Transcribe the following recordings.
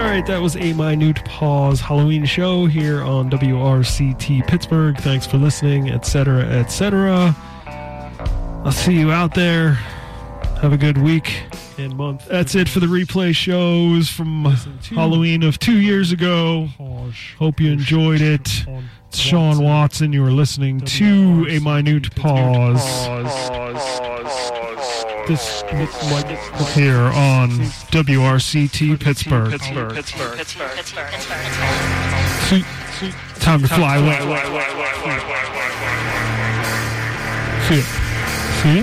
right, that was A Minute Pause Halloween show here on WRCT Pittsburgh. Thanks for listening, etc., etc. I'll see you out there. Have a good week and month. That's it for the replay shows from Halloween of 2 years ago. Hope you enjoyed it. It's Sean Watson. You were listening to A Minute Pause. This here on WRCT Pittsburgh. Time to fly away. See?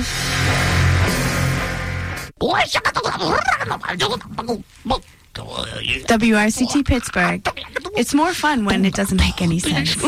WRCT Pittsburgh. It's more fun when it doesn't make any sense.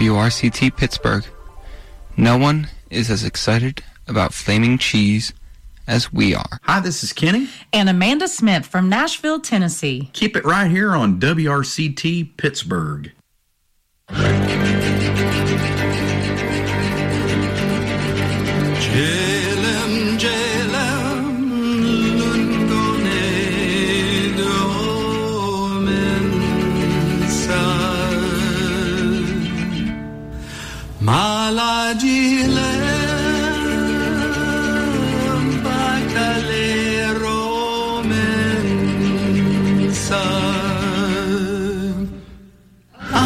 WRCT Pittsburgh. No one is as excited about flaming cheese as we are. Hi, this is Kenny. And Amanda Smith from Nashville, Tennessee. Keep it right here on WRCT Pittsburgh. Jalem, Jalem, Lungone, Domensa, Malagilem, Bacalero, Mensa.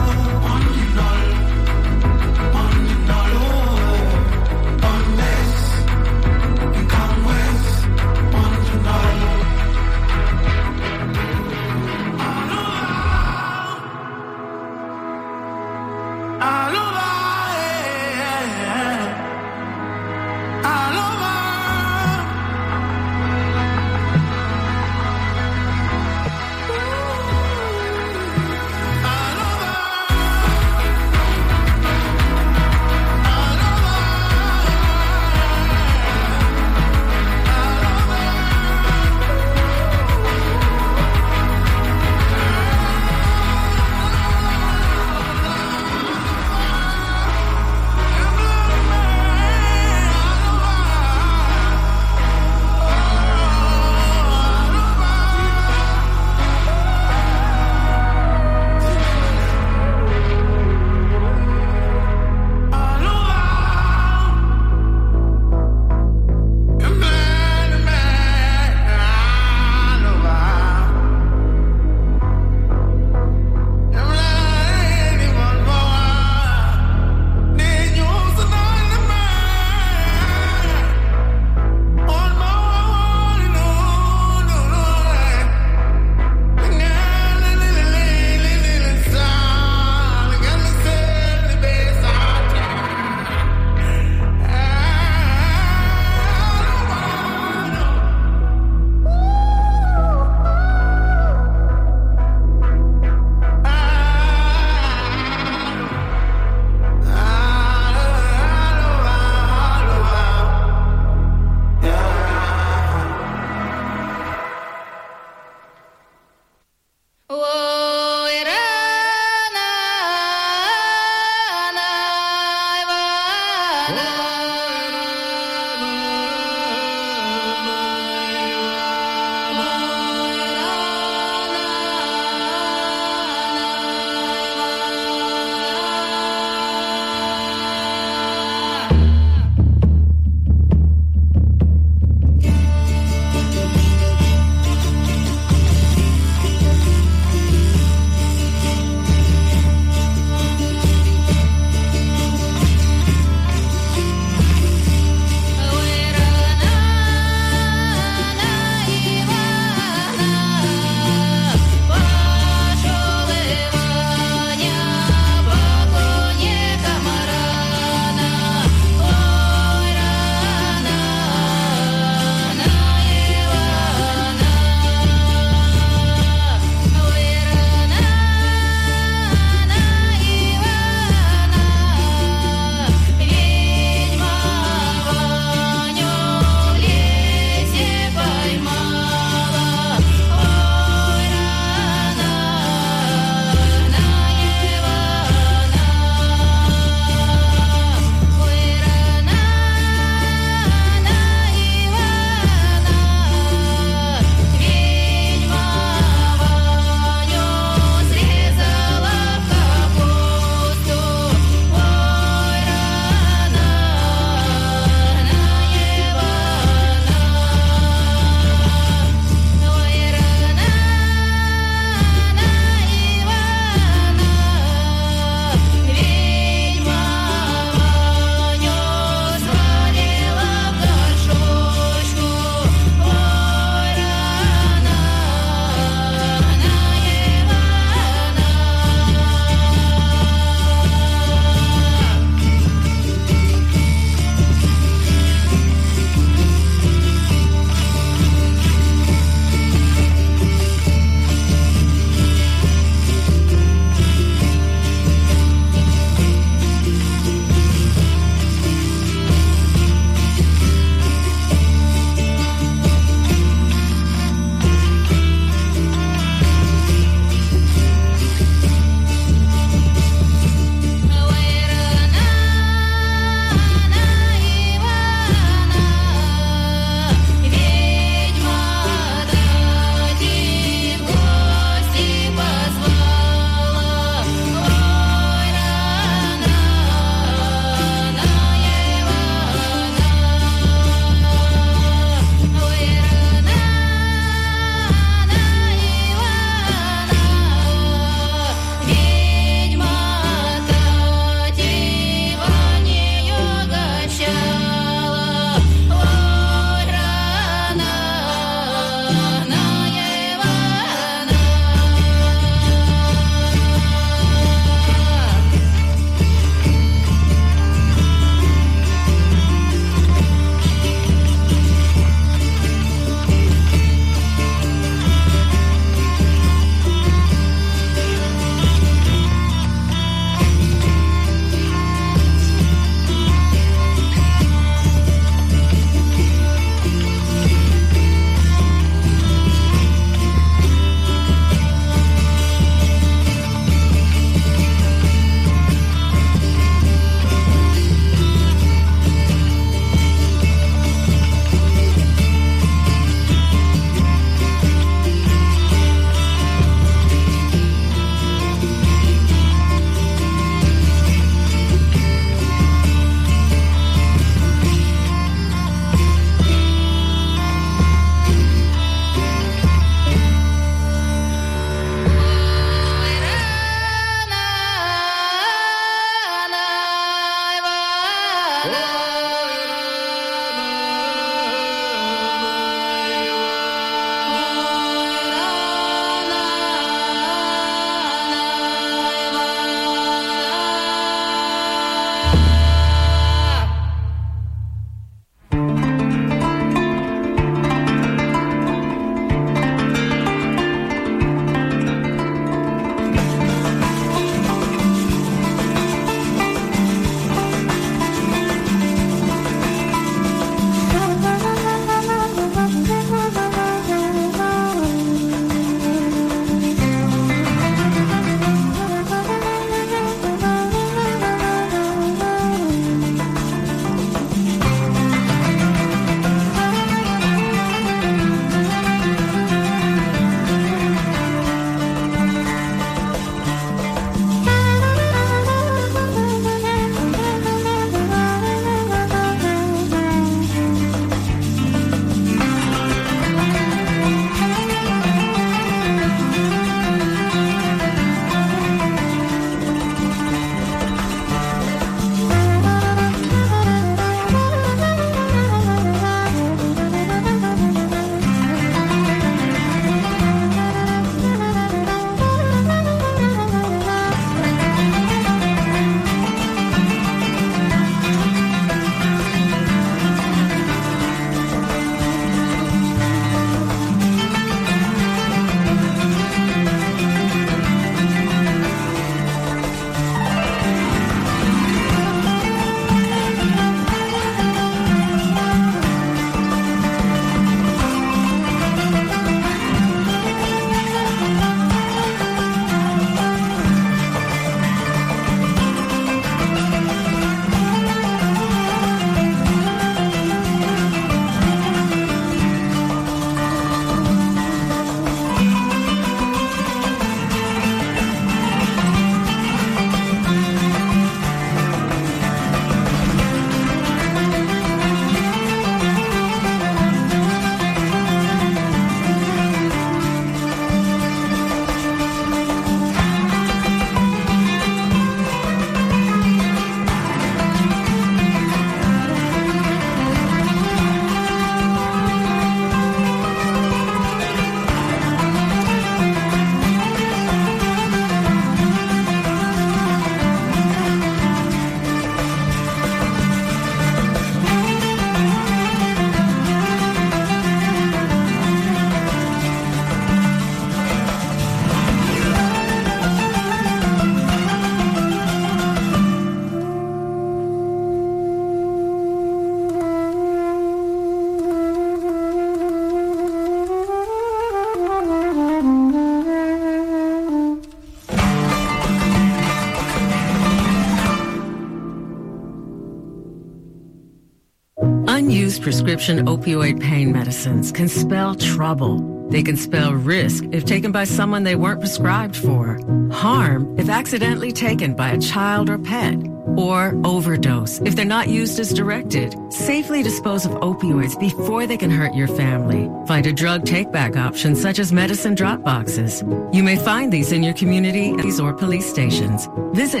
unused prescription opioid pain medicines can spell trouble. They can spell risk if taken by someone they weren't prescribed for, harm if accidentally taken by a child or pet, or overdose if they're not used as directed. Safely dispose of opioids before they can hurt your family. Find a drug take-back option such as medicine drop boxes. You may find these in your community or police stations. Visit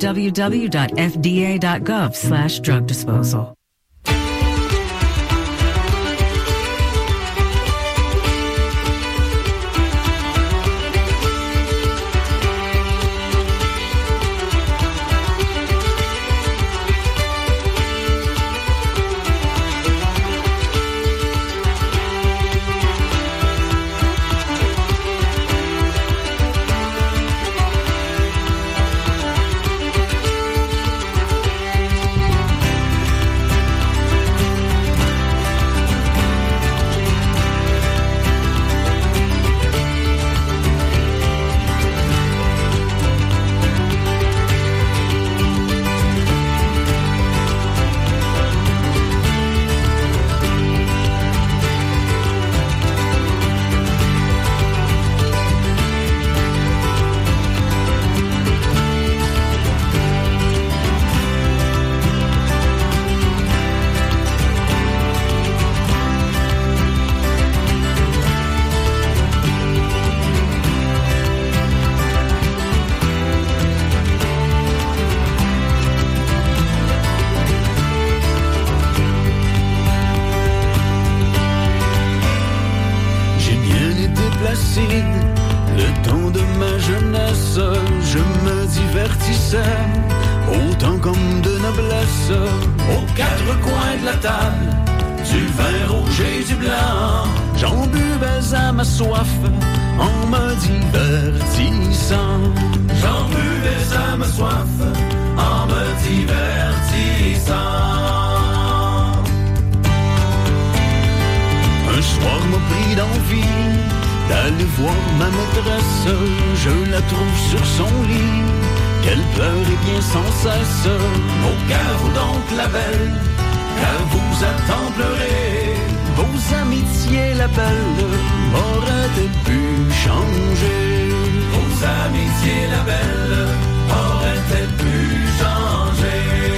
www.fda.gov/drug disposal. Le temps de ma jeunesse, je me divertissais, autant comme de noblesse, aux quatre coins de la table, du vin rouge et du blanc. J'en buvais à ma soif, en me divertissant. J'en buvais à ma soif, en me divertissant. Un soir m'a pris d'envie d'aller voir ma maîtresse, je la trouve sur son lit, qu'elle pleure et bien sans cesse. Au cœur donc la belle, car vous a tant pleuré, vos amitiés la belle, auraient-elles pu changer? Vos amitiés la belle, auraient-elles pu changer?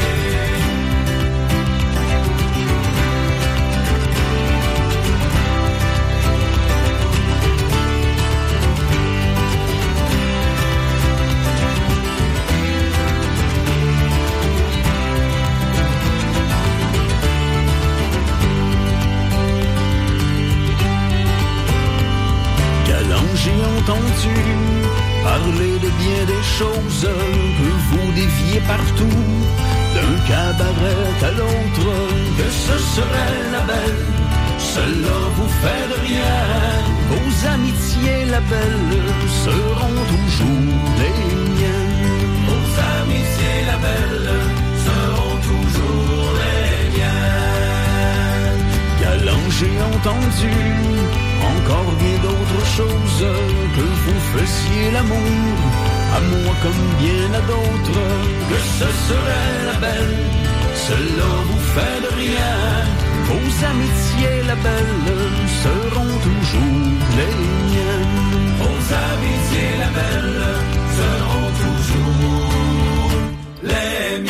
J'ai entendu parler de bien des choses que vous déviez partout, d'un cabaret à l'autre, que ce serait la belle, cela vous fait de rien. Vos amitiés, la belle, seront toujours les miennes. Vos amitiés, la belle, seront toujours les miennes. Galant, j'ai entendu encore bien d'autres choses, que vous fassiez l'amour, à moi comme bien à d'autres, que ce serait la belle, cela vous fait de rien. Vos amitiés, la belle, seront toujours les miennes. Vos amitiés, la belle, seront toujours les miennes.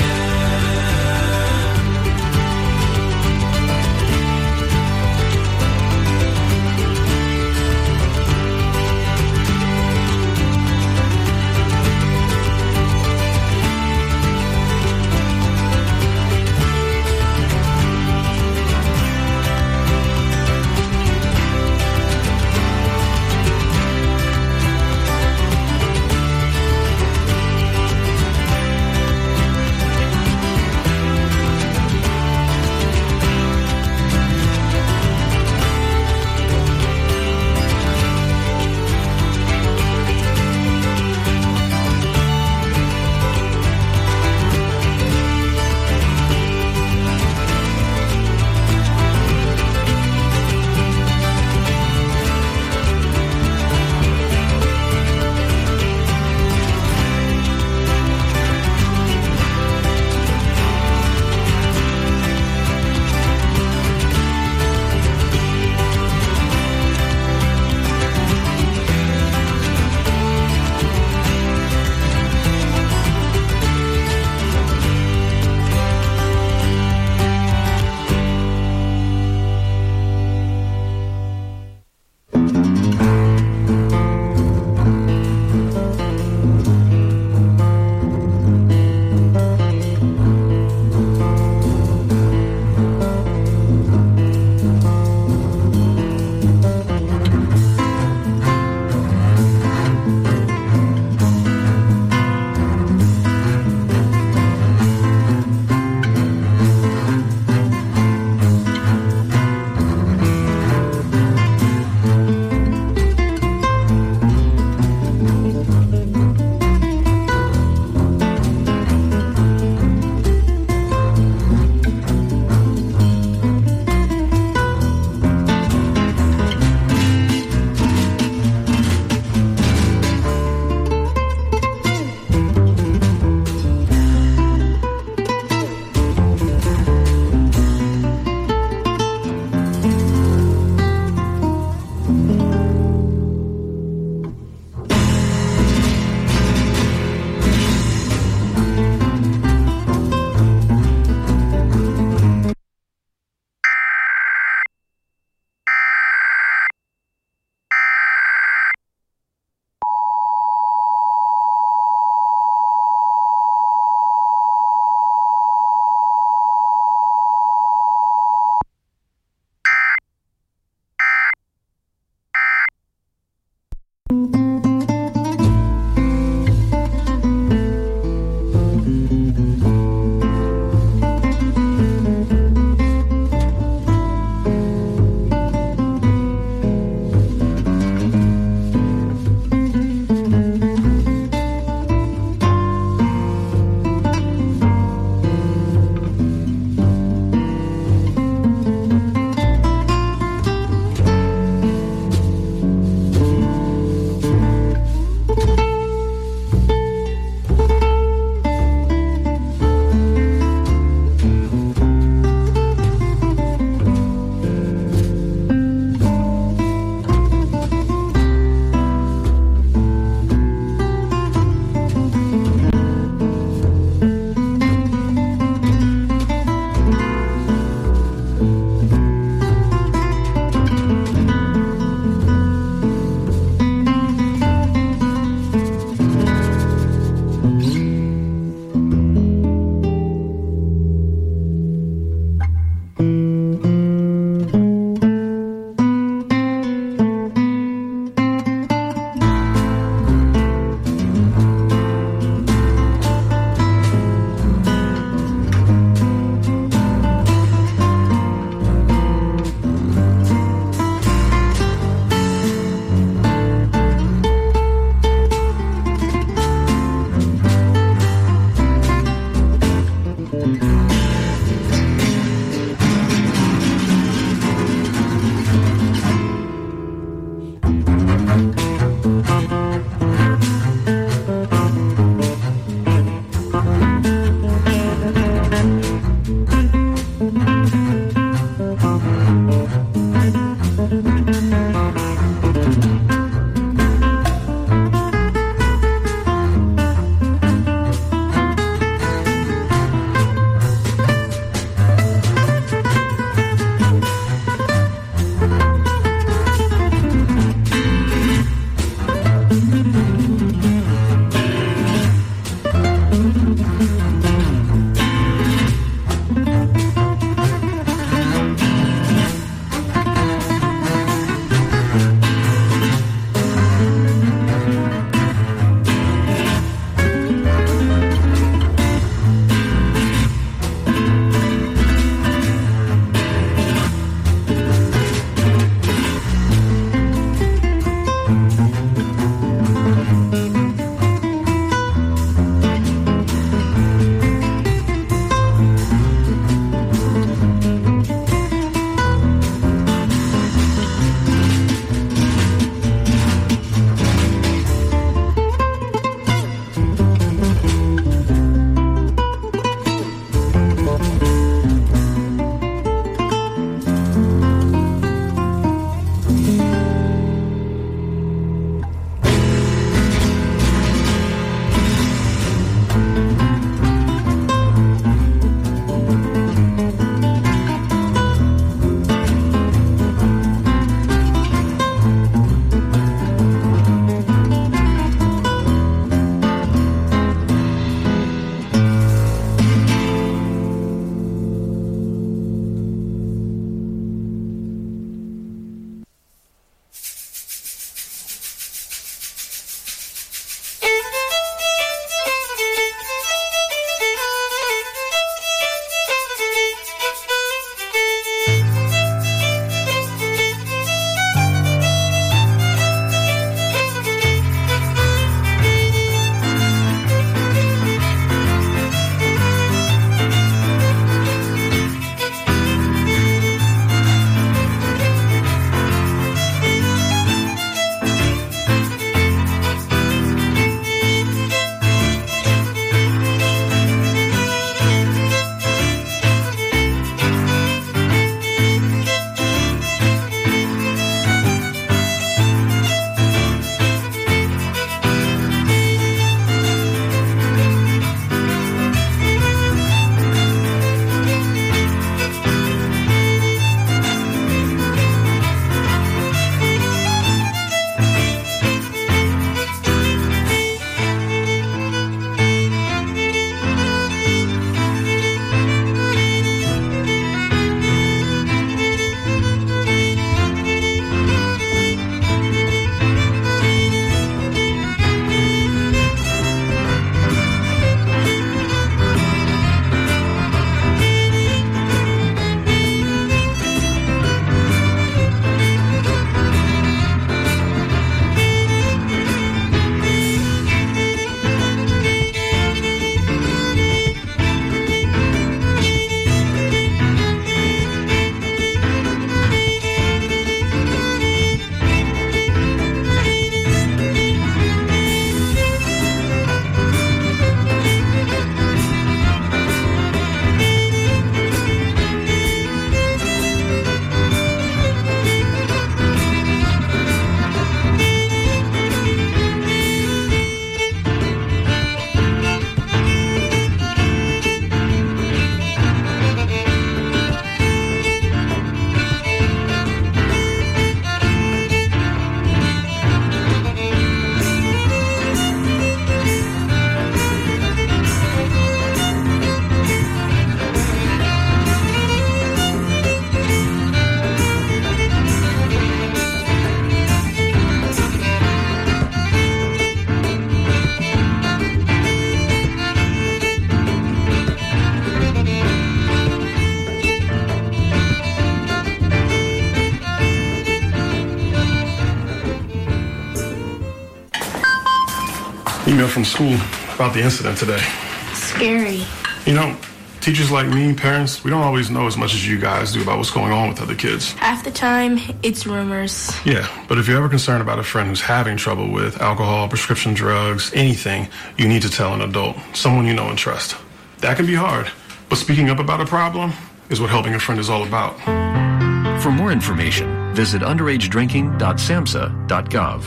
from school about the incident today. Scary. You know, teachers like me, parents, we don't always know as much as you guys do about what's going on with other kids. Half the time, it's rumors. Yeah, but if you're ever concerned about a friend who's having trouble with alcohol, prescription drugs, anything, you need to tell an adult, someone you know and trust. That can be hard, but speaking up about a problem is what helping a friend is all about. For more information, visit underagedrinking.samhsa.gov.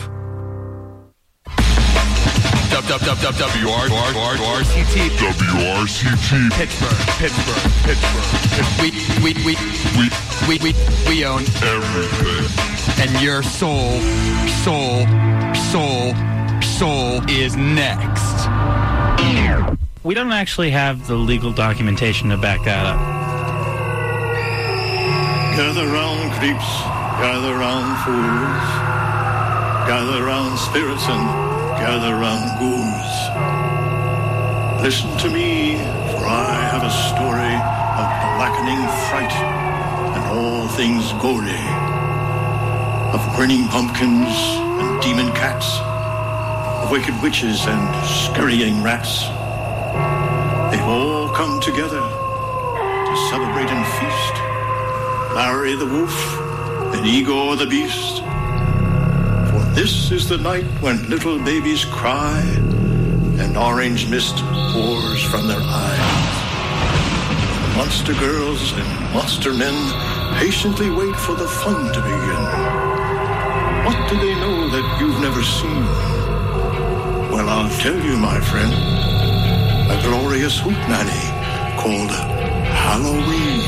WRCT Pittsburgh. We own everything. And your soul is next. We don't actually have the legal documentation to back that up. Gather round creeps, gather round fools, gather round spirits and gather round ghouls. Listen to me, for I have a story of blackening fright and all things gory, of grinning pumpkins and demon cats, of wicked witches and scurrying rats. They've all come together to celebrate and feast. Larry the wolf and Igor the beast. For this is the night when little babies cry and orange mist pours from their eyes. Monster girls and monster men patiently wait for the fun to begin. What do they know that you've never seen? Well, I'll tell you, my friend. A glorious hootenanny called Halloween.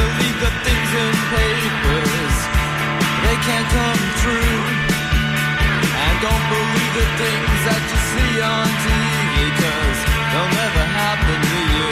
believe the things in papers, they can't come true. And don't believe the things that you see on TV, 'cause they'll never happen to you.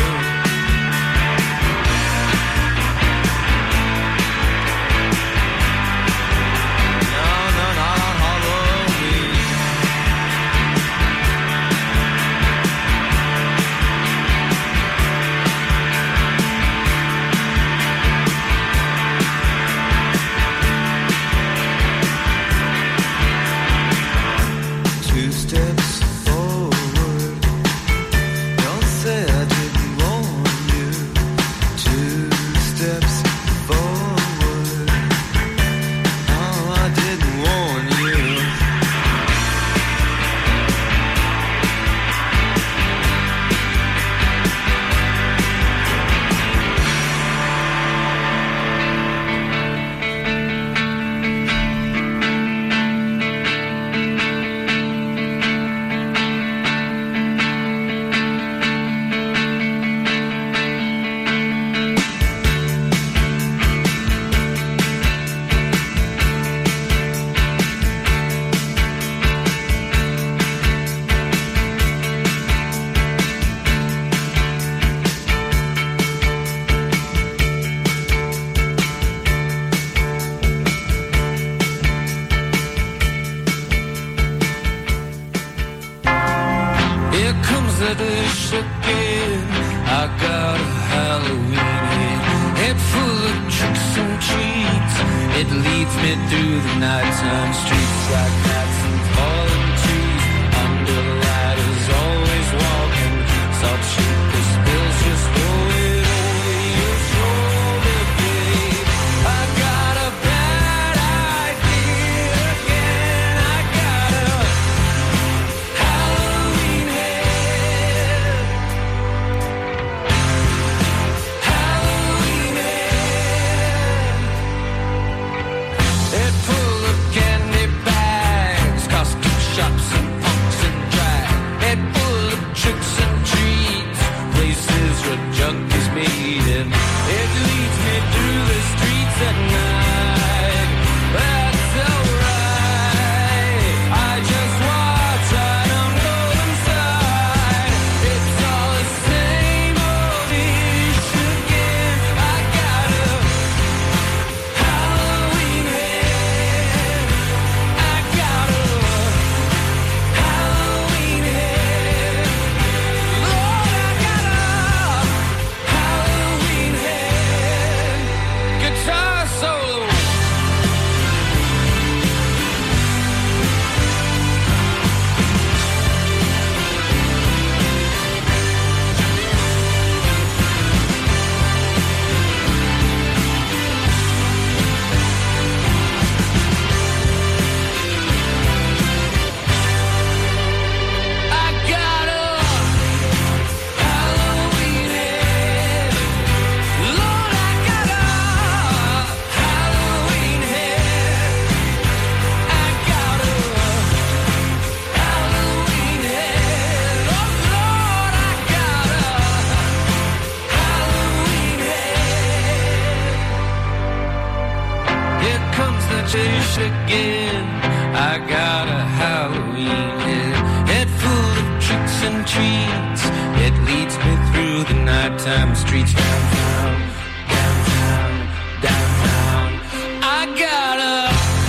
Again, I got a Halloween head full of tricks and treats. It leads me through the nighttime streets. Downtown, downtown, downtown. I got a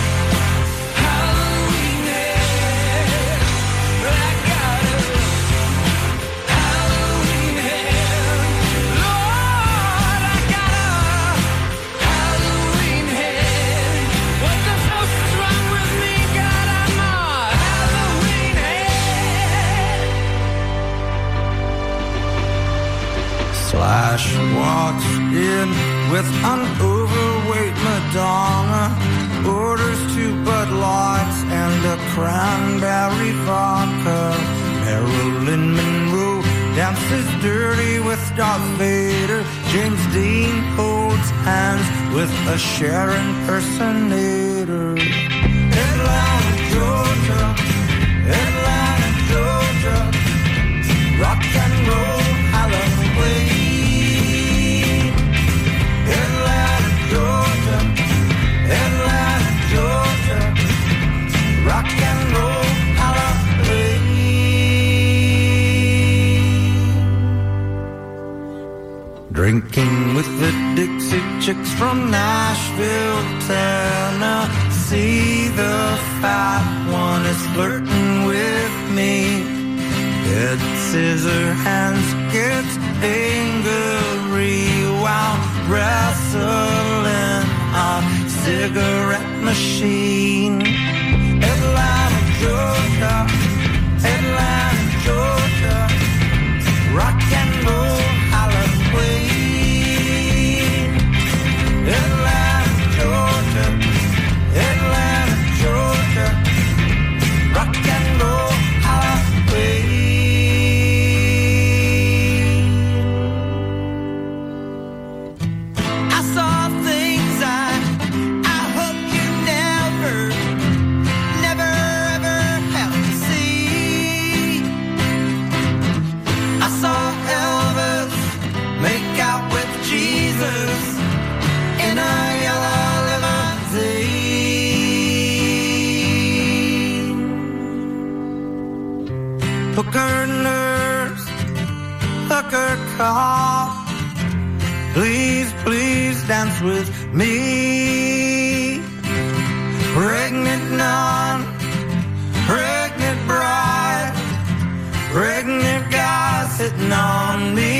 Halloween head. I got a Halloween head. Lord, I got a Halloween head. What the fuck is wrong with me? God, I'm a Halloween head. Slash walks in with an overweight Madonna, orders 2 Bud Lights and a cranberry vodka. Marilyn Monroe dances dirty with Darth Vader. James Dean holds hands with a Cher impersonator. Atlanta, Georgia, Atlanta, Georgia, rock and roll Halloween. Atlanta, from Nashville, Tennessee. The fat one is flirting with me. Ed Scissorhands gets angry while wrestling a cigarette machine. Atlanta, Georgia, Atlanta, Georgia, rock and roll Halloween. Atlanta, Georgia, Atlanta, Georgia, rock and roll Halloween. I saw things I hope you never ever have to see. I saw Elvis make out with Jesus in a yellow limousine. Hooker nurse, hooker cop, please, please dance with me. Pregnant nun, pregnant bride, pregnant guy sitting on me.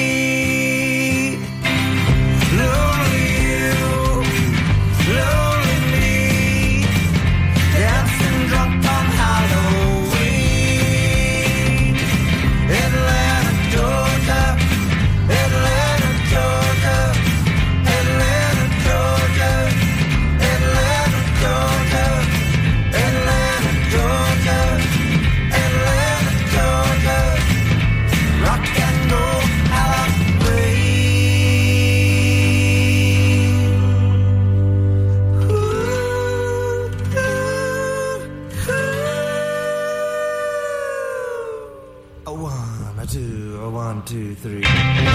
Lonely you, lonely me, dancing drunk on Halloween. Atlanta, Georgia, Atlanta, Georgia, Atlanta, Georgia, Atlanta, Georgia, Atlanta, Georgia, Atlanta, Georgia, rock and roll Halloween. A one, a two, 3.